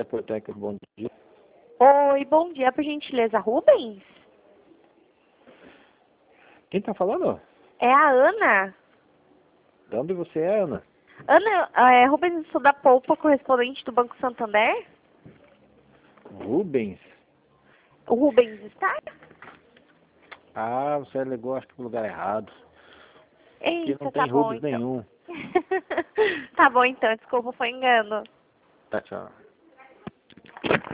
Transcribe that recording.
Porteca, bom dia. Oi, bom dia, por gentileza, Rubens? Quem tá falando? É a Ana. De onde você é, Ana? Ana, Rubens, sou da Polpa, correspondente do Banco Santander? Rubens? O Rubens está? Ah, você ligou acho que pro lugar errado. Aqui não Eita, tem tá bom Rubens então. nenhum. Tá bom então, desculpa, foi engano. Tá, tchau.